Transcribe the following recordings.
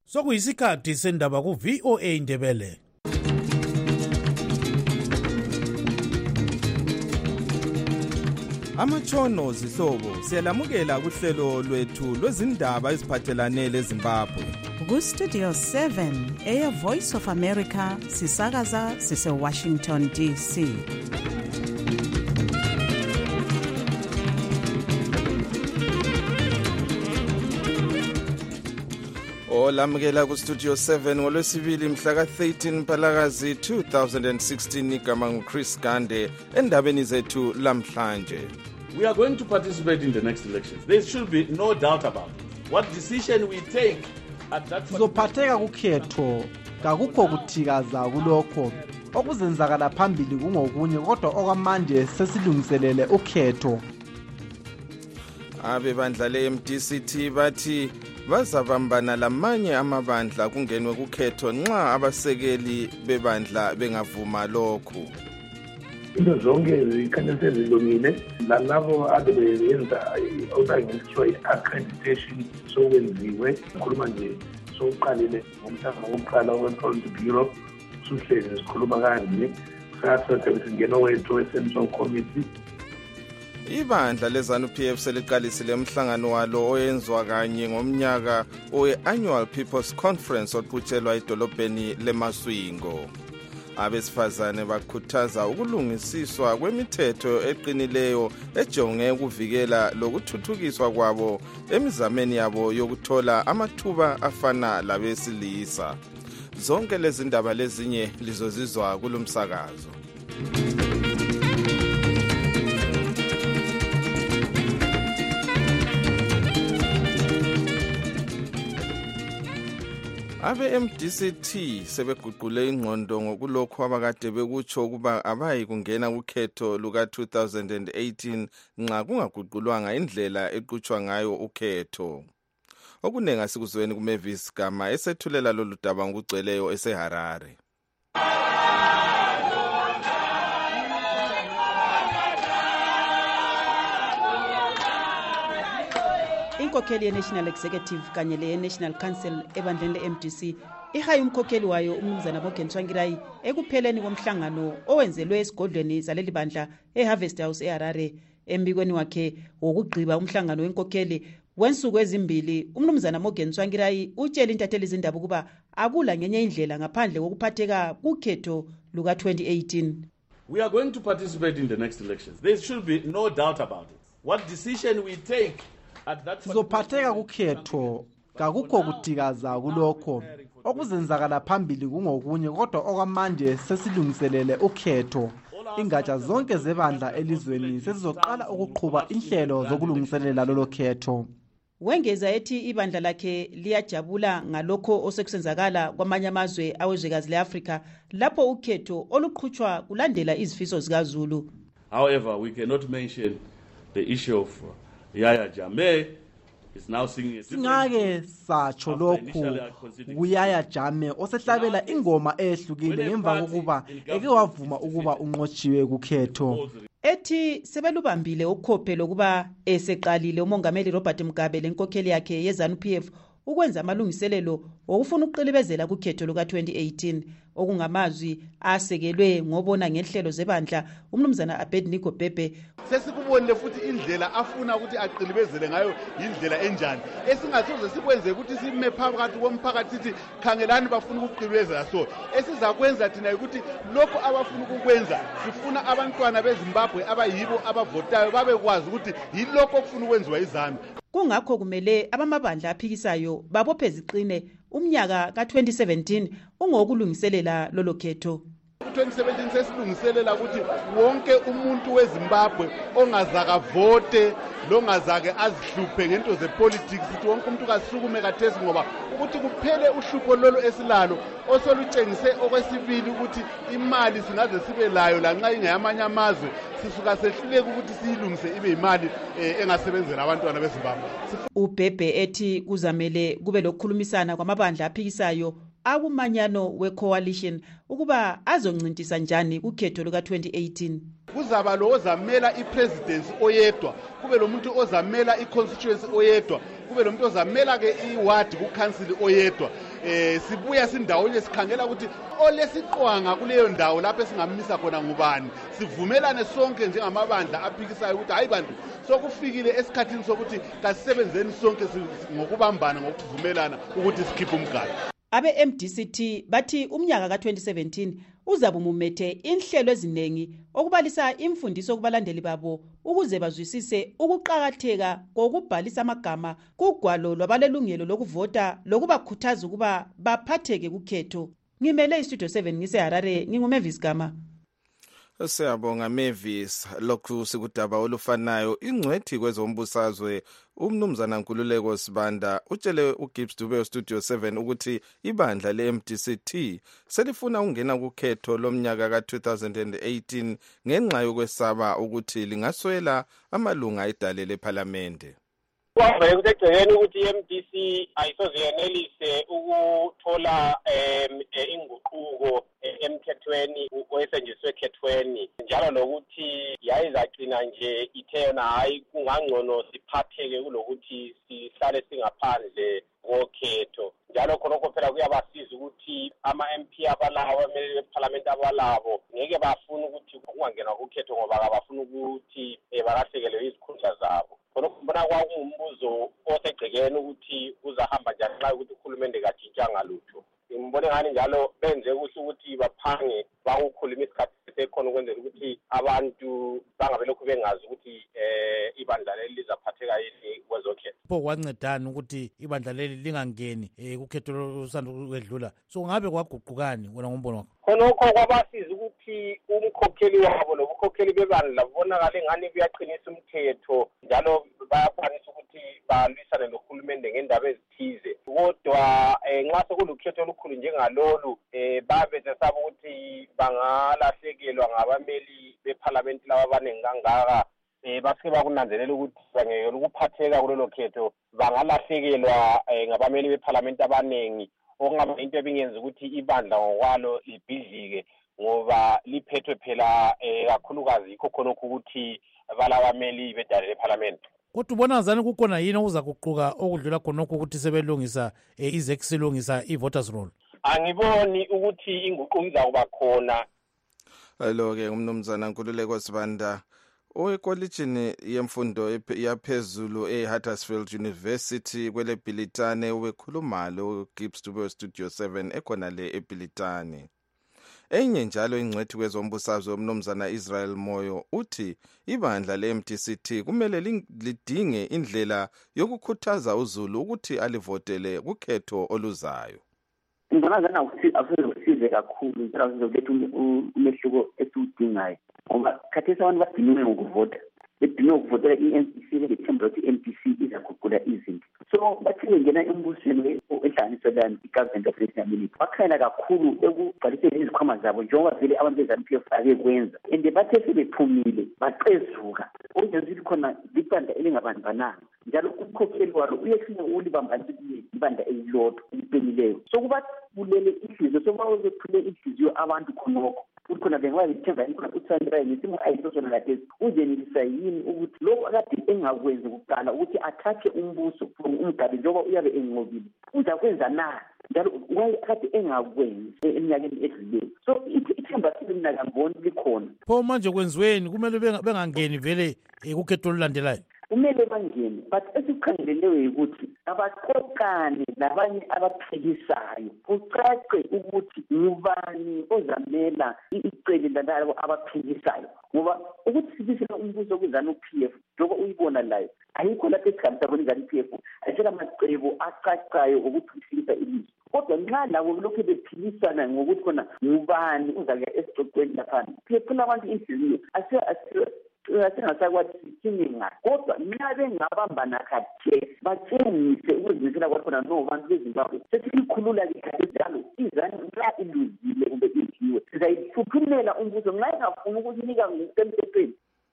Sokuyisikhathi sendaba ku VOA Indebele. Amatshono zihlobo siyalamukela kuhlelo lwethu lwezindaba eziphathelane leZimbabwe. Ku Studio 7 Air Voice of America sisakaza sise Washington DC. Olamukela ku Studio 7 ngolwesibili mhla ka-13 Mpalakazi 2016 igama nguChris Gande endabeni zethu lamhlanje. We are going to participate in the next elections. There should be no doubt about it. What decision we take at that sizophatheka kukhetho kakukho kuthikaza kulokho okuzenzakala phambili kungokunye kodwa okwamanje sesilungiselele ukhetho. Abebandla le-MDCT bathi bazabambana lamanye amabandla kungenwe kukhetho nxa abasekeli bebandla bengavuma lokhu. Into zonke zikhanya sezilungile lalabo abebenza okuthiwa i-accreditation sokwenziwe sikhuluma nje sokuqalile ngomhlanga wokuqala we-Polity Bureau suhlezi sikhuluma kanje sathi singena wethu we-Central Committee. Ibandla leZANU-PF seliqalisile umhlangano walo oyenzwa kanye ngomnyaka owe-Annual People's Conference oqhutshelwa edolobheni leMaswingo. Abesifazane bakhuthaza ukulungisiswa kwemithetho eqinileyo ejonge ukuvikela lokuthuthukiswa kwabo emizameni yabo yokuthola amathuba afana labesilisa. Zonke lezi ndaba lezinye lizozizwa kulomsakazo. Abe-MDCT sebeguqule ingqondo ngokulokho abakade bekutsho ukuba abayi kungena kukhetho luka-2018 nxa kungaguqulwanga indlela eqhutshwa ngayo ukhetho. Okunengi asikuzweni kuMavis Gama esethulela lolu daba ngokugcweleyo eseHarare. Inkokheli ye-National Executive kanye le-National Council ebandleni le-MDC ihaye umkhokheli wayo umnumzana Morgan Tsvangirai ekupheleni komhlangano owenzelwe esigodlweni zaleli bandla eHarvest House eHarare. Embikweni wakhe wokugqiba umhlangano wenkokheli wensuku ezimbili umnumzana Morgan Tsvangirai utshela intatheli izindaba ukuba akula ngenye indlela ngaphandle kokuphatheka kukhetho luka-2018. We are going to participate in the next elections. There should be no doubt about it. What decision we take sizophatheka kukhetho kakukho kuthikaza kulokho okuzenzakala phambili kungokunye kodwa okwamanje sesilungiselele ukhetho. Ingatsha zonke zebandla elizweni sezizoqala ukuqhuba inhlelo zokulungiselela lolo khetho. Wengeza ethi ibandla lakhe liyajabula ngalokho osekusenzakala kwamanye amazwe awezwekazi leAfrika lapho ukhetho oluqhutshwa kulandela izifiso zikaZulu. However, we cannot mention the issue of Yahya Jammeh is now singing. Singake satsho lokhu uYahya Jammeh osehlabela ingoma ehlukile ngemva kokuba eke wavuma ukuba unqotshiwe kukhetho. Ethi sebelubambile ukhophe lokuba eseqalile umongameli Robert Mugabe lenkokheli yakhe yeZANU-PF ukwenza amalungiselelo okufuna ukuqilibezela kukhetho luka-2018 okungamazwi asekelwe ngobona ngenhlelo zebandla umnumzana Abednego Bhebhe. Sesikubonile futhi indlela afuna ukuthi aqilibezele ngayo indlela enjani esingasoze sikwenze ukuthi sime phakathi komphakathi sithi khangelani bafuna ukuqilibezela so esizakwenza thina ukuthi lokho abafuna ukukwenza sifuna abantwana beZimbabwe abayibo abavotayo babekwazi ukuthi yilokho okufuna ukwenziwa iZANU. Kungakho kumele abamabandla aphikisayo babophe ziqine umnyaka ka-2017 ungokulungiselela lolo khetho. 2017 sesilungiselela ukuthi wonke umuntu weZimbabwe ongazaka vote longazake azihluphe ngento zepolitics ukuthi wonke umuntu kasukume kathesi ngoba ukuthi kuphele uhlupho lolo esilalo osolutshengise okwesibili ukuthi imali singaze sibe layo lanxa ingeyamanye amazwe sisuka sehluleka ukuthi siyilungise ibe imali engasebenzela abantwana beZimbabwe. uBhebhe ethi kuzamele kube lokukhulumisana kwamabandla aphikisayo akumanyano we-coalition ukuba azoncintisa njani kukhetho luka-2018. Kuzaba lo ozamela i-presidency oyedwa, kube lo muntu ozamela i-constituency oyedwa, kube lo muntu ozamela ke i-ward ku-council oyedwa. sibuya sindawonye sikhangela ukuthi olesiqwanga kuleyo ndawo lapho esingamisa khona ngubani, sivumelane sonke njengamabandla aphikisayo ukuthi hayi bantu sokufikile esikhathini sokuthi kasisebenzeni sonke ngokubambana ngokuvumelana ukuthi sikhiphe umgalo. Abe-MDCT bathi umnyaka ka-2017 uzabe umumethe inhlelo eziningi okubalisa imfundiso kubalandeli babo ukuze bazwisise ukuqakatheka kokubhalisa amagama kugwalo lwabalelungelo lokuvota lokubakhuthaza ukuba baphatheke kukhetho. Ngimele iStudio 7 ngiseHarare, nginguMavis Gama. Siyabonga Mavis. Lokhu sikudaba olufanayo. Ingcwethi kwezombusazwe umnumzana Nkululeko Sibanda utshele uGibbs Dube Studio 7 ukuthi ibandla le-MDCT selifuna ukungena kukhetho lomnyaka ka-2018 ngenxa yokwesaba ukuthi lingaswela amalunga edale lephalamende. Kwavele kusegcekeni ukuthi i-MDC ayisoze yenelise ukuthola inguquko emthethweni oyisenjiswe ekhethweni, njalo lokuthi yayizagcina nje ithe yona hayi kungangcono siphatheke kulokuthi sihlale singaphandle kokhetho. Njalo khonokho phela kuyabasiza ukuthi ama-MP abalabo abameli bephalamenti abalabo ngeke bafuna ukuthi kungangenwa kukhetho ngoba kabafuna ukuthi balahlekelwe izikhundla zabo. Khonokho mbona kwakungumbuzo osegcekeni ukuthi uzahamba njani nxa ukuthi uhulumende katshintshanga lutho. Ngibone ngani njalo benze kuhle ukuthi baphange bakukhuluma isikhathi sekhona ukwenzela ukuthi abantu bangabelokhu bengazi ukuthi ibandla leli lizaphatheka yini kwezokhetho. Pho kwancedani ukuthi ibandla leli lingangeni kukhetho lusanda ukwedlula? So ngabe kwaguqukani wena ngombono wakho? Khonokho kwabasiza ukuthi umkhokheli wabo nobukhokheli bebandla bubonakale ngani kuyaqinisa umthetho, njalo bayakwanisa ukuthi balwisane nohulumende ngendaba ezithize. Kodwa nxa sekulukhetho olukhulu njengalolu babesesaba ukuthi bangalahlekelwa ngabameli bephalamenti laba abaningi kangaka, basuke bakunanzelela ukuthi bangekela ukuphatheka kulelo khetho bangalahlekelwa ngabameli bephalamenti abaningi, okungaba into ebingenza ukuthi ibandla ngokwalo libhidlike ngoba liphethwe phela kakhulukazi yikho khonokho ukuthi balabameli bedale lephalamenti. Kodwa ubona zani kukhona yini okuza kuquka okudlula khonokho ukuthi sebelungisa izekisilungisa i-voters roll? Angiboni ukuthi inguquko izakuba khona. Lo-ke umnumzana Nkululeko Sibanda owekolitshini yemfundo yaphezulu eHuddersfield University kwele Bhilitane ubekhuluma lo Gibbs Dube Studio 7 ekhona le eBhilitane. Enye njalo ingcwethi kwezombusazwe umnumzana Israel Moyo uthi ibandla le-MDCT kumele lidinge indlela yokukhuthaza uZulu ukuthi alivotele kukhetho oluzayo. Ngibona ukuthi akusize kakhulu impela sizoletha umehluko esiwudingayo ngoba khathesi abantu badinwe ukuvota, bedinwe ukuvotela i-MDC bethemba ukuthi i-MDC izaguqula izinto. So bathi ngena embusweni ehlanganiselana i-government of National Unity bakhayela kakhulu ekubhaliseni izikhwama zabo njengoba vele abantu bezanu-PF abekwenza, and bathe sebephumile baqezuka okwenza ukuthi khona libandla elingabambananga, njalo umkhokheli walo uyefuna ulibambanisa ibandla elilodwa eliqinileyo. So kubabulele inhliziyo, sobawethule inhliziyo abantu khonokho ukuthi khona bengabe bethemba khona uThandra ngesimo ayisosona lathesi uzenelisa yini ukuthi lokho akade engakwenzi kuqala ukuthi athathe umbuso umgabi njengoba uyabe enqobile uzakwenza na, njalo akade engakwenzi eminyakeni edluleyo. So ithemba mina ngamboni likhona. Pho manje kwenziweni? Kumele bengangeni vele kukhetho olulandelayo? Kumele bangene, but esikhangeleleyo ukuthi abaqoqane nabanye abaphikisayo kucace ukuthi ngubani ozamela icele lalabo abaphikisayo, ngoba ukuthi sibisela umbuso okuzana uPF njengoba uyibona layo ayikho lapho esigabisa bona izana iPF ayisela amacebo acacayo okuthuthukisa ilizwe. Kodwa nxa labo lokhu bephilisana ngokuthi khona ngubani uzake esicocweni lapha phela abantu inhliziyo asingasakwathi sithinga, kodwa nxa bengabambana khathe batshengise ukuzimisela kwakhona bantu beZimbabwe sesilikhulula-ke khathesi njalo izani nxa iluzile kumbe idliwe sizayiphuphumela umbuso nxa ingafuni ukusinika ngokusemthethweni.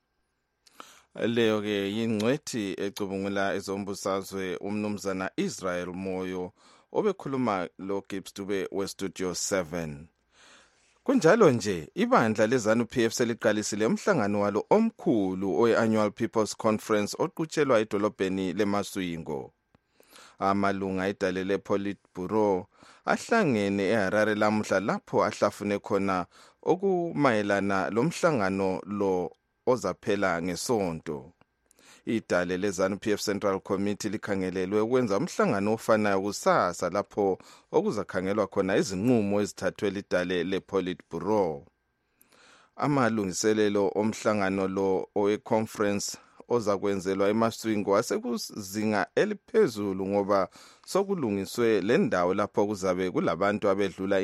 Leyo-ke yingcwethi ecubungula ezombusazwe umnumzana Israel Moyo obekhuluma lo Gibbs Dube weStudio 7. Kunjalo nje ibandla leZANU-PF seliqalisile umhlangano walo omkhulu owe-Annual People's Conference oqutshelwa edolobheni leMaswingo. Amalunga edale lePolitburo ahlangene eHarare lamhla lapho ahlafune khona okumayelana lomhlangano lo ozaphela ngesonto. Idale leZANU-PF Central Committee likhangelelwe ukwenza umhlangano ofanayo kusasa lapho okuzakhangelwa khona izinqumo ezithathwe lidale lePolitburo. Amalungiselelo omhlangano lo owe-conference ozakwenzelwa eMasvingo asekuzinga eliphezulu ngoba sokulungiswe le ndawo lapho kuzabe kulabantu abedlula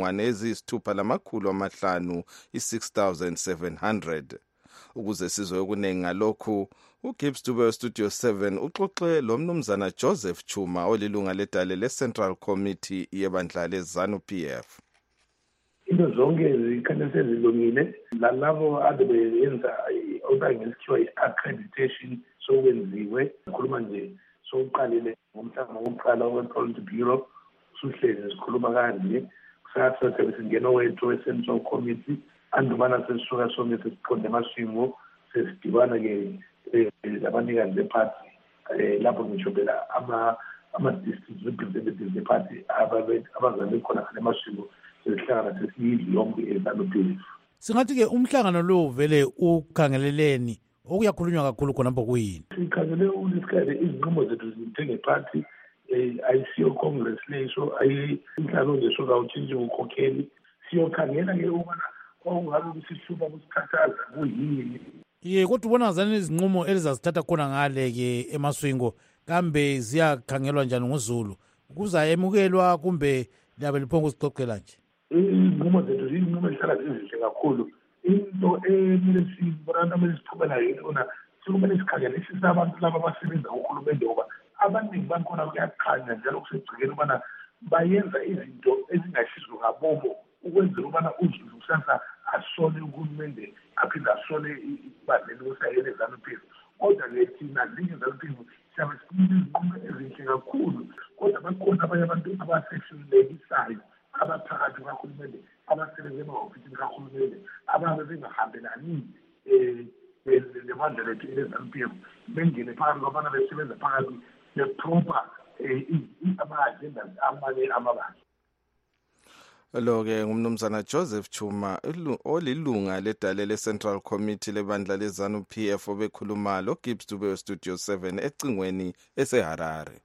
6,500 6,700. Ukuze sizwe okuningi ngalokhu, uGibbs Dube Studio 7 uxoxe lo mnumzana Joseph Chuma olilunga ledale le-Central Committee yebandla leZANU-PF. Into zonke zikhanya sezilungile lalabo ade beyenza okungekuthiwa i-accreditation sokwenziwe sikhuluma nje sokuqalile ngomhlangano wokuqala we-Politburo suhlezi sikhuluma kanje kusasa sesingena wethu we-Central Committee andubana sesisuka sonke sesiqonde eMasvingo sesidibana-ke labanikazi bephathi lapho ngisho phela ama-district representatives bephathi abazabe khona khale eMasvingo sesihlangana sesiyidli yonke eZANU-PF. Singathi-ke umhlangano lo vele ukhangeleleni okuyakhulunywa kakhulu khonapho kuyini? Sikhangele ulisikhathi izinqumo zethu njengephathi ayisiyo congress leso ayinhlalo nje sokawutshintshe ukhokheli siyokhangela-ke ukubana okungabe kusihlupha kusikhathaza kuyini. Ye kodwa ubona zani izinqumo elizazithatha khona ngale-ke eMasvingo kambe ziyakhangelwa njani ngoZulu? Kuzayemukelwa kumbe liyabe liphonga uzixoxela nje? Izinqumo zethu zizinqumo ezihlala zizinhle kakhulu. Into emele sibona kumele siphumela yona sikumele sikhangelisise abantu laba abasebenza uhulumende ngoba abaningi bakhona kuyakhanya njalo kusigcikeni ukubana bayenza izinto ezingashizwe ngabomo ukwenzela ukubana uZulu kusasa asole uhulumende aphinde asole ibandla lokusayela eZANU-PF. Kodwa-ke thina njengeZANU-PF siyabe sikhuluma izinqumo ezinhle kakhulu kodwa bakhona abanye abantu abasehlulekisayo abaphakathi kahulumende abasebenza emahofisini kahulumende ababe bengahambelani nemandla lethu eZANU-PF bengene phakathi kwabana besebenza phakathi beproper ama-agenda amanye amabandla. Lo-ke ngumnumzana Joseph Chuma olilunga ledale le-Central Committee lebandla leZANU-PF obekhuluma lo Gibbs Dube Studio 7 ecingweni eseHarare.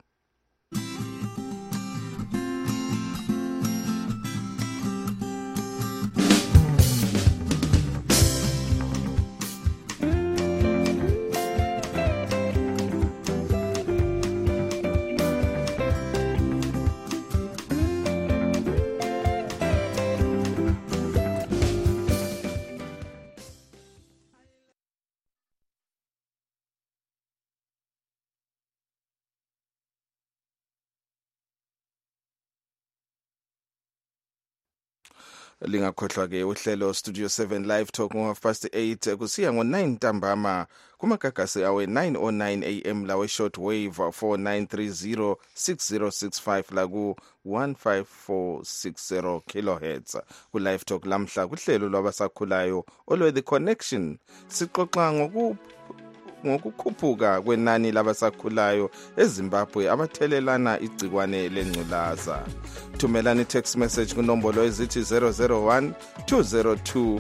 Lingakhohlwa ke uhlelo Studio 7 Live Talk ngo8 kusiya ngo9 ntambama kumagagasi awe 909 AM lawe short wave 4930 6065 la ku 15460 kHz ku Live Talk lamhla kuhlelo lwabasakhulayo olwe The Connection sixoxa ngokukhuphuka kwenani labasakhulayo eZimbabwe abathelelana igcikwane lengculaza. Thumelani text message kunombolo ezithi 001 202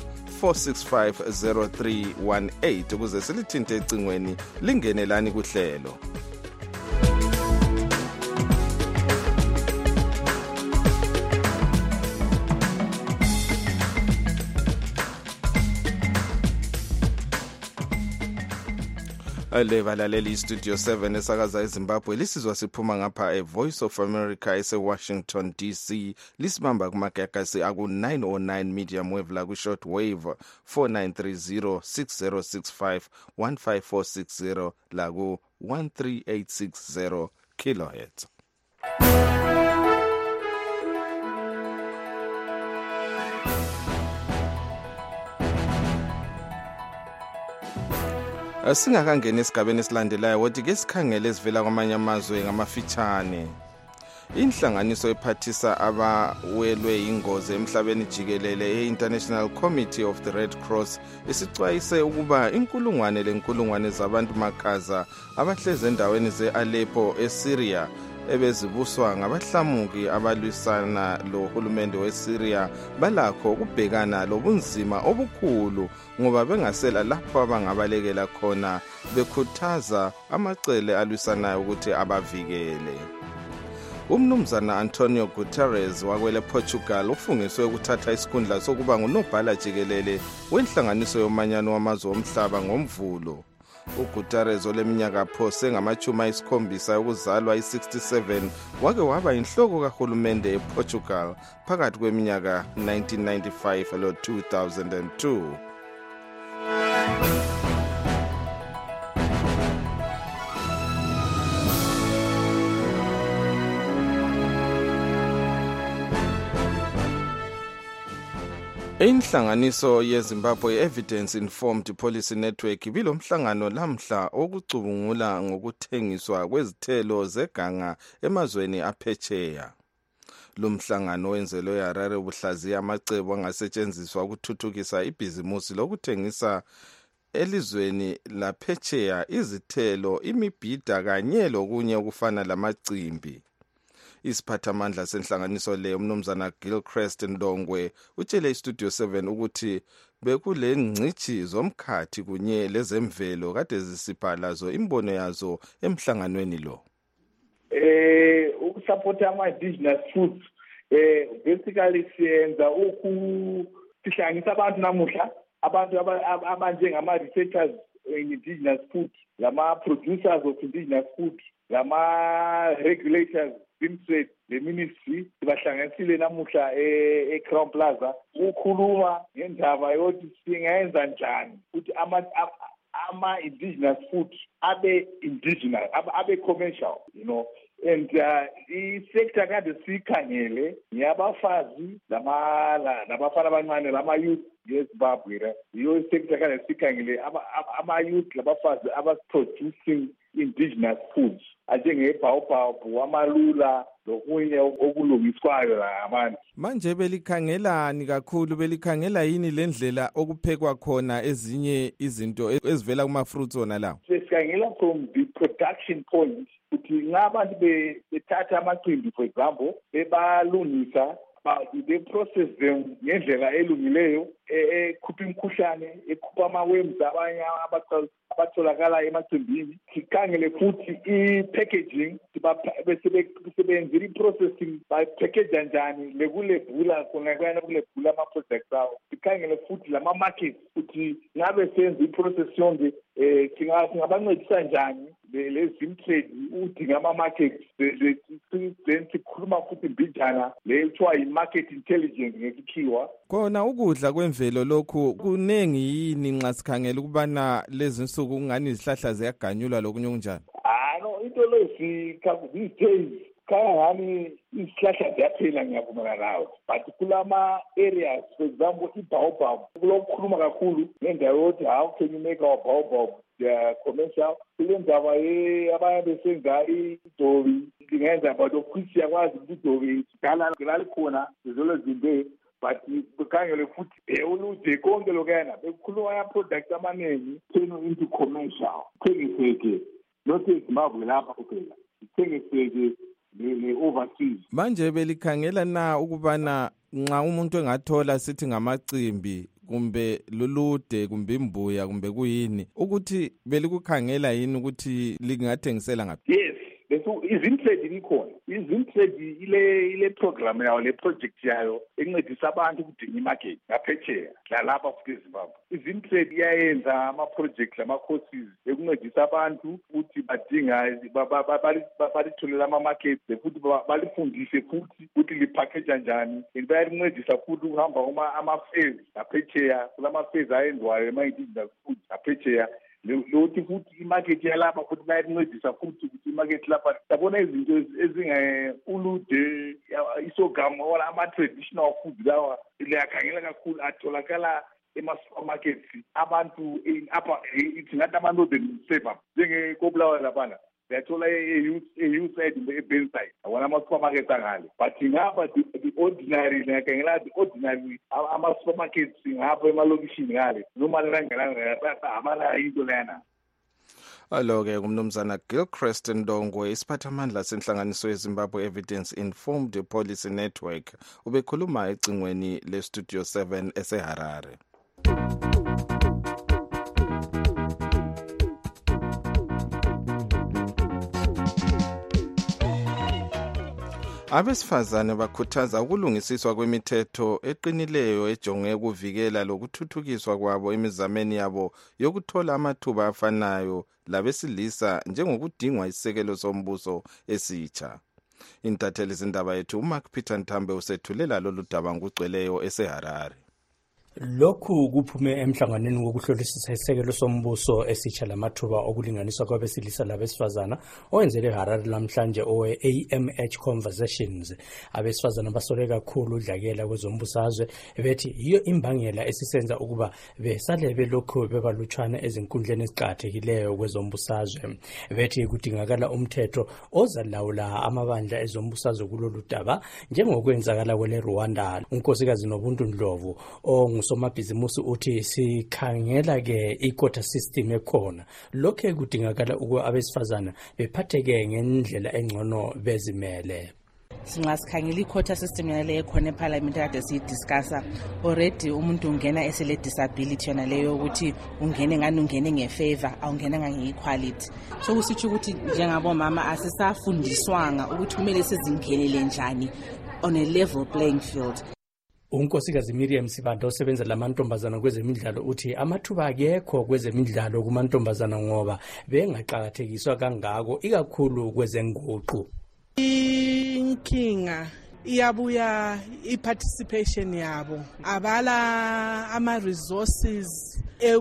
4650318 ukuze silithinte ecingweni lingenelani kuhlelo. Levalaleli Studio 7 esakaza eZimbabwe lisizwa siphuma ngapha Voice of America eseWashington DC lisibamba kumagagasi aku 909 medium wave la ku short wave 4930 6065 15460 la ku 13860 kHz. Singakangena esigabeni esilandelayo wothi ke sikhangele esivela kwamanye amazwe ngamafitshane. Inhlanganiso ephathisa abawelwe ingozi emhlabeni jikelele e-International Committee of the Red Cross isicwayise ukuba inkulungwane zabantu makaza abahleze endaweni ze-Aleppo eSyria ebezibuswa ngabahlamuki abalwisana lohulumende weSyria balakho ukubhekana lobunzima obukhulu ngoba bengasela lapho abangabalekela khona bekhuthaza amacele alwisanayo ukuthi abavikele. Umnumzana Antonio Guterres wakwele Portugal ufungiswe ukuthatha isikhundla sokuba ngunobhala jikelele wenhlanganiso yomanyano wamazwe omhlaba ngomvulo. uGuterres oleminyaka phose ngama-70 yokuzalwa i-67 wake waba inhloko kahulumende ePortugal phakathi kweminyaka 1995 lo-2002. Inhlanganiso yeZimbabwe Evidence Informed Policy Network bilomhlangano lamhla okucubungula ngokuthengiswa kwezithelo zeganga emazweni aphetsheya. Lumhlangano wenzelwe eHarare ubuhlaziya amacebo angasetshenziswa ukuthuthukisa ibhizimusi lokuthengisa elizweni laphetsheya izithelo, imibhida kanye lokunye okufana lamacimbi. Isiphathamandla senhlanganiso le umnumzana Gilchrist Ndongwe utshele iStudio 7 ukuthi bekule ngcithi zomkhathi kunye lezemvelo kade zisipha lazo imbono yazo emhlanganweni lo. Ukusupporta ama-indigenous foods basically siyenza sihlangisa abantu namuhla, abantu abanjengama-researchers in indigenous food, lama-producers of indigenous food, lama-regulators Bimtrade, the ministry, sibahlanganisile namuhla eCrown Plaza ukukhuluma ngendaba yokuthi singenza njani ukuthi ama-indigenous food abe indigenous, abe commercial, you know. And i-sector kade siyikhangele yabafazi labafana abancane lama-youth yeZimbabwe. Iyo sector kade siyikhangele ama-youth labafazi aba-producing indigenous foods anjengebhaobhaob, amalula lokunye okulungiswayo abantu. Manje belikhangelani kakhulu, belikhangela yini lendlela okuphekwa khona ezinye izinto ezivela kuma-fruits ona lawo? Sikhangela from the production point ukuthi ngabantu bethatha amacimbi for example bebalungisa they process them ngendlela elungileyo ekhupha imikhuhlane, ekhupha ama-worms abanye abatholakala emacimbini. Sikhangele futhi i-packaging, besebenzile i-processing, bayipackage njani lekulebhula kungakuyana kulebhula ama-products awo. Sikhangele futhi lama-markets ukuthi ngabe senza i-process yonke singabancedisa njani le-Zimtrade udinga ama-markets. Then sikhuluma futhi mbijana le kuthiwa yi-market intelligence ngesikhiwa. Kona ukudla kwemvelo lokhu kunengi yini nxa sikhangela ukubana lezi nsuku kungani izihlahla ziyaganyulwa lokunye kunjani? No, into lezi these days kangani isihlahla ziyaphela, ngiyavumelana nawe, but kulama-areas for example i-baobab kulokukhuluma kakhulu ngendawo yokuthi how can you make our baobab commercial. Kule ndaba abanye besenza idobi lingenza but of course siyakwazi ukuthi idobi sidala lalikhona zizolo zimbe, but kukhangele futhi ulude konke lokuyana bekukhuluma ya-products amaningi turn into commercial, thengiseke not eZimbabwe lapha kuphela, thengiseke le-overseas. Manje belikhangela na ukubana nxa umuntu engathola sithi ngamacimbi kumbe lulude kumbe imbuya kumbe kuyini ukuthi belikukhangela yini ukuthi lingathengisela ngaphi? Yes, iZimtrade likhona. iZimtrade ile program yayo, le project yayo encedisa abantu ukudinga imarket ngaphetsheya lalapha futhi eZimbabwe. iZimtrade iyayenza ama-project lama-courses ekuncedisa abantu ukuthi badinga balitholela ama-markets futhi balifundise futhi ukuthi lipackage njani. Bayalincedisa futhi ukuhamba ama-fairs ngaphetsheya, kulama-fairs ayenziwayo ema-indigenous food ngaphetsheya. Lokuthi futhi imarket yalapha futhi bayalincedisa futhi ukuthi imarket lapha sabona izinto ulude, isogama wala ama-traditional food lawa liyakhangela kakhulu, atholakala ema-supermarkets abantu ithi ngathi ama-northern suburbs njengekobulawayo laphana siyathola e-youth side e-Benside awona ama-supermarkets angale, but ngapha the ordinary ngiyakhangela the ordinary ama-supermarkets ngapha emalokishini ngale noma langelanga abanayo into lena. Alo-ke umnumzana Gilchrist Ndongwe, isiphathamandla senhlanganiso yeZimbabwe Evidence Informed Policy Network, ubekhuluma ecingweni leStudio 7 eseHarare. Abesifazane bakhuthaza ukulungisiswa kwemithetho eqinileyo ejonge ukuvikela lokuthuthukiswa kwabo emizameni yabo yokuthola amathuba afanayo labesilisa njengokudingwa isekelo sombuso esitsha. Intatheli zindaba yethu uMark Peter Ntambe usethulela lolu daba ngugcweleyo eseHarare. Lokhu kuphume emhlanganweni wokuhlolisisa isekelo sombuso esitsha lamathuba okulinganiswa kwabesilisa labesifazana owenzele eHarare lamhlanje owe-AMH Conversations. Abesifazana basole kakhulu udlakela kwezombusazwe bethi yiyo imbangela esisenza ukuba besale belokhu bebalutshwana ezinkundleni eziqakathekileyo kwezombusazwe. Bethi kudingakala umthetho ozalawula amabandla ezombusazwe kulolu daba njengokwenzakala kwele Rwanda. Unkosikazi Nobuntu Ndlovu somabhizimusi uthi sikhangela ke ikota system ekhona lokho kudingakala ukuba abesifazana bephatheke ngendlela engcono bezimele. Singasikhangela iquota system yale ekhona eParliament kade siyidiscussa already umuntu ungena esele disability yona leyo ukuthi ungene ngani ungene ngefavor awungena ngequality. So kusitsho ukuthi njengabo mama asisafundiswanga ukuthi kumele sizingenele njani on a level playing field. Unkosikazi Miriam Sibanda osebenza lamantombazana kwezemidlalo uthi amathuba akekho kwezemidlalo kumantombazana ngoba bengaqhakathekiswa kangako ikakhulu kwezenguqu. Inkinga iyabuya iparticipation yabo abala ama resources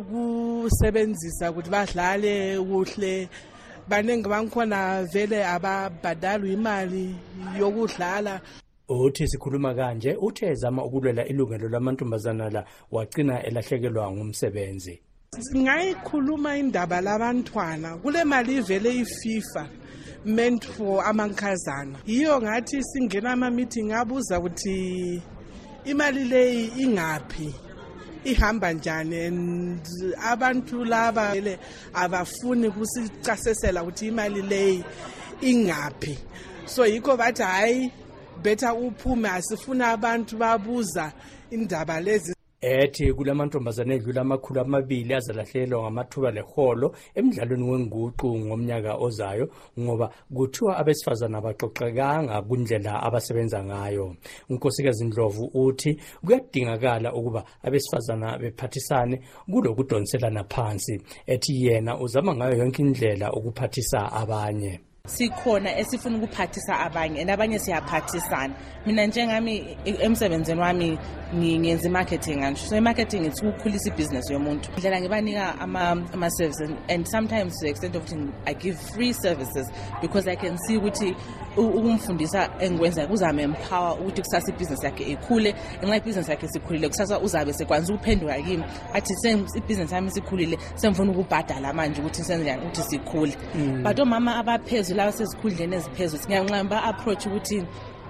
ekusebenzisa ukuthi badlale kuhle. Banenge bankhona vele ababhadalwa imali yokudlala. Uthi sikhuluma kanje uthe ezama ukulwela ilungelo lamantombazana la wagcina elahlekelwa ngumsebenzi. Singayikhuluma indaba labantwana kule mali ivele iFIFA meant for amankazana. Yiyo ngathi singena ama meeting abuza ukuthi imali leyi ingaphi ihamba njani and abantu laba abafuni kusicasesela ukuthi imali leyi ingaphi. So yikho bathi hayi better uphume asifuna abantu babuza indaba lezi. Ethi kulamantombazane edlula amakhulu amabili azalahlelwa ngamathuba leholo emidlalweni wenguqu ngomnyaka ozayo ngoba kuthiwa abesifazana baxoxekanga kundlela abasebenza ngayo. Unkosikazi Ndlovu uthi kuyadingakala ukuba abesifazana bephathisane kulokudonselana phansi. Ethi yena uzama ngayo yonke indlela ukuphathisa abanye. Sikhona esifuna ukuphathisa abanye nabanye siyaphathisana. Mina njengami emsebenzeni wami ngiyenza marketing ngisho. So marketing it's ukukhulisa ibusiness yomuntu. Ndlela ngibanika ama services and sometimes to the extent of I give free services because I can see ukuthi ukumfundisa engikwenza kuzame empower ukuthi kusasa ibusiness yakhe ikhule. Ngenxa ibusiness yakhe sikhulile kusasa uzabe sekwanza ukuphendula kimi athi ibusiness yami sikhulile semfuna ukubhadala manje ukuthi senze njani ukuthi sikhule. But omama abaphezulu laba sezikhundleni eziphezulu ngiyanqamba ba approach ukuthi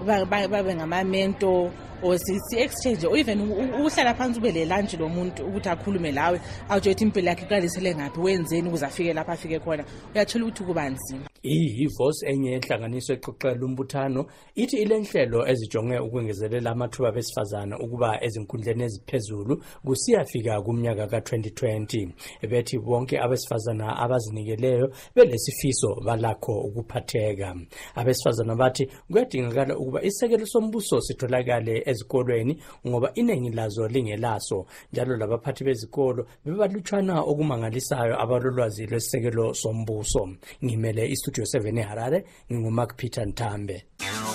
babe ngama-mentor or si-exchange or even uhlala phansi ube le lunch lo muntu ukuthi akhulume lawe awutsho ukuthi impilo yakhe iqalisele ngaphi wenzeni ukuze afike lapha afike khona uyathola ukuthi kuba nzima. I-Voice enye enhlanganiso exoxela umbuthano ithi ile nhlelo ezijonge ukwengezelela amathuba besifazana ukuba ezinkundleni eziphezulu kusiyafika kumnyaka ka-2020 bethi bonke abesifazana abazinikeleyo belesifiso balakho ukuphatheka. Abesifazana bathi kuyadingakala ukuba isekelo sombuso sitholakale ezikolweni ngoba iningi lazo lingelaso njalo labaphathi bezikolo bebalutshwana okumangalisayo abalolwazi lwesisekelo sombuso. Ngimele iStudio 7 eHarare nginguMark Peter Ntambe.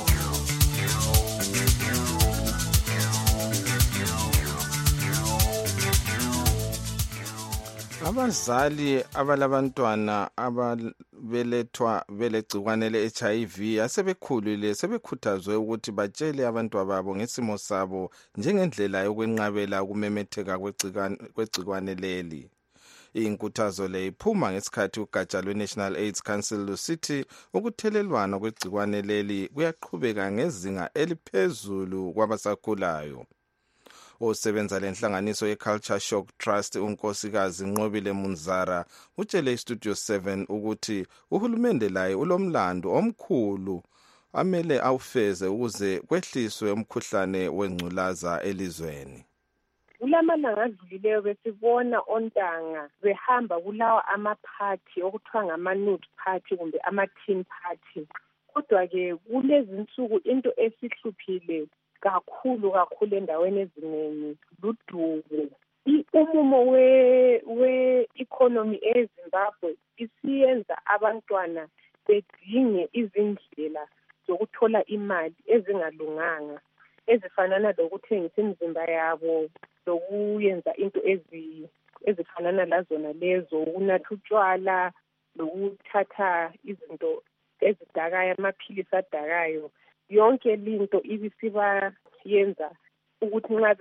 Abazali abalabantwana ababelethwa belegcikwane le-HIV asebekhulile sebekhuthazwe ukuthi batshele abantwana babo ngesimo sabo njengendlela yokwenqabela ukumemetheka kwegcikwane leli. Inkuthazo le iphuma ngesikhathi ugatsha lwe-National AIDS Council lusithi ukuthelelwana kwegcikwane leli kuyaqhubeka ngezinga eliphezulu kwabasakhulayo. osebenza lenhlanganiso ye-Culture Shock Trust unkosikazi Nqobile Munzara utshele iStudio 7 ukuthi uhulumende laye ulomlando omkhulu amele awufeze ukuze kwehliswe umkhuhlane wengculaza elizweni. Kulamalanga adlulileyo besibona ontanga behamba kulawa amaphathi okuthiwa ngama-nude party kumbe ama-teen party. Kodwa-ke kulezi nsuku into esihluphile kakhulu endaweni eziningi ludumo. Umumo we-economy eZimbabwe isiyenza abantwana bedinge izindlela zokuthola imali ezingalunganga ezifanana lokuthengisa imizimba yabo, lokuyenza into ezifanana lazona lezo, ukunatha utshwala, lokuthatha izinto ezidakayo, amaphilisi adakayo. Yonke linto ibisiba yenza ukuthi nxa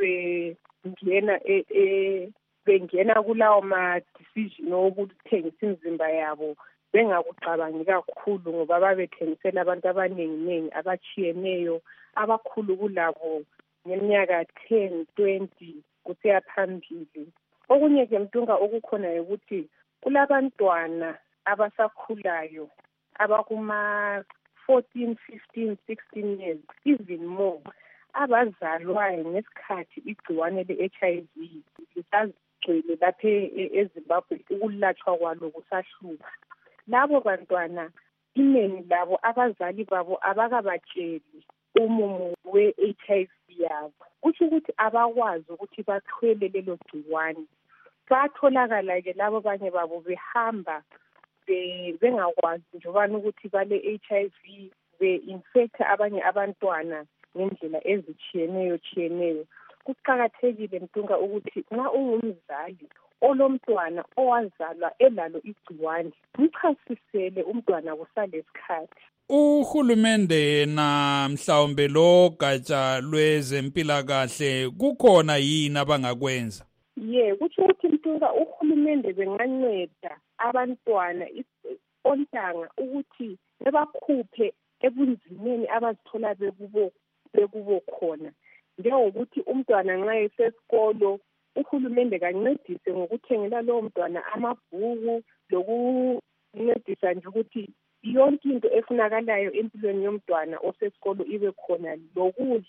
bengena kulawo ma-decision okuthengisa imizimba yabo bengakucabangi kakhulu ngoba babethengisela abantu abanengi abachiyeneyo abakhulu kulabo ngeminyaka 10, 20 kusiya phambili. Okunye-ke Mtunga okukhona ukuthi kulabantwana abasakhulayo abakuma 14, 15, 16 years, even more, abazalwayo ngesikhathi igciwane le-HIV lisagcwele lapha eZimbabwe, ukulatshwa kwalo kusahlupha. Labo bantwana inengi labo abazali babo abakabatsheli umumo we-HIV yabo, kusho ukuthi abakwazi ukuthi bathwele lelo gciwane. Batholakala-ke labo banye babo behamba bengakwazi njobani ukuthi bale-HIV, be-infecta abanye abantwana ngendlela ezitshiyeneyo. Kuqakathekile Mtunga ukuthi nxa ungumzali olomntwana owazalwa elalo igciwane, mchasisele umntwana kusalesikhathi. Uhulumende yena mhlawumbe lo gatsha lwezempilakahle kukhona yini abangakwenza? Kutsho ukuthi Mtunga uhulumende benganceda abantwana ontanga ukuthi bebakhuphe ebunzimeni abazithola bekubo khona. Njengokuthi umntwana nxa esesikolo uhulumende kancedise ngokuthengela lowo mntwana amabhuku, lokuncedisa nje ukuthi yonke into efunakalayo empilweni yomntwana osesikolo ibe khona lokudla.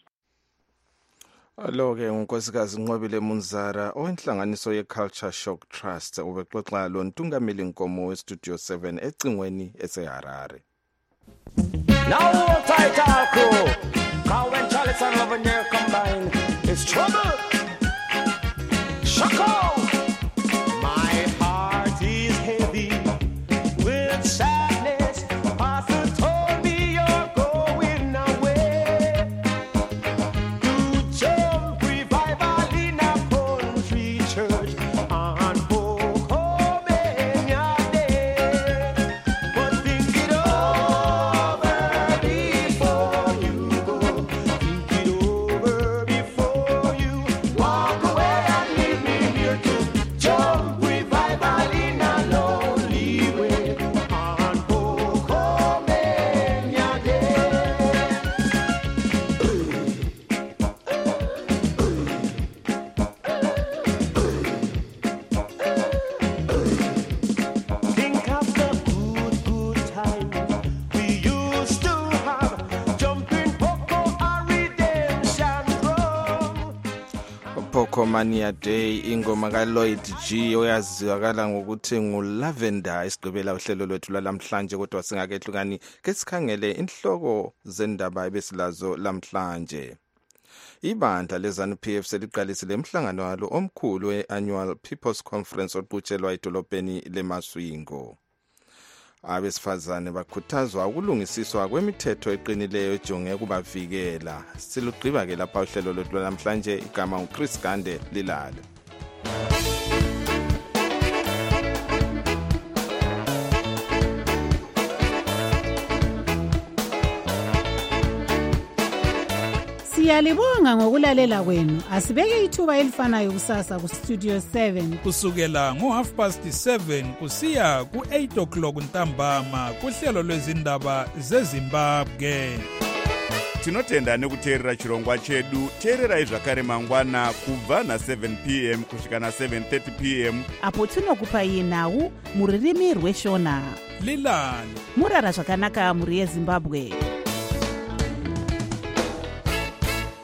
Alo-ke unkosikazi Nqobile Munzara owenhlanganiso ye-Culture Shock Trust ubexoxa lo Ntungamili Nkomo weStudio 7 ecingweni eseHarare. Now hold tight our crew, cause when Charles and Lavinier combine, it's trouble. Shock out. My heart is heavy with sadness. Pastor told me you're going away to jump revival in a country church on Pocomania Day. But think it over before you go. Think it over before you walk away and leave me here to jump revival in a lonely way on Pocomania Day. Think of the good times we used to have, jumping Poco a redemption drum. Pocomania Day ingoma kaLloyd G oyazizwakala ngokuthi nguLavender isigqibela uhlelo lwethu lamhlanje, kodwa singakehlukani ke sikhangele inhloko zendaba ebesilazo lamhlanje. Ibandla leZANU-PF seliqalisile emhlangano walo omkhulu we-Annual People's Conference oqhutshelwa edolobheni leMaswingo. Abesifazane bakhuthazwa ukulungisiswa kwemithetho eqinileyo ejonge ukubavikela. Silugqiba-ke lapha uhlelo lwethu lamhlanje, igama uChris Gande lilale. Siyalibonga ngokulalela kwenu. Asibeke ithuba elifanayo kusasa kuStudio 7 kusukela ngo7:30 kusiya ku8 o'clock ntambama kuhlelo lwezindaba zeZimbabwe. tinotenda nekuteerera chirongwa chedu. teererai zvakare mangwana kubva na7 p.m. kusvika na7:30 p.m. apo tinokupai nhau muririmi rweshona. lilani murara zvakanaka mhuri yezimbabwe.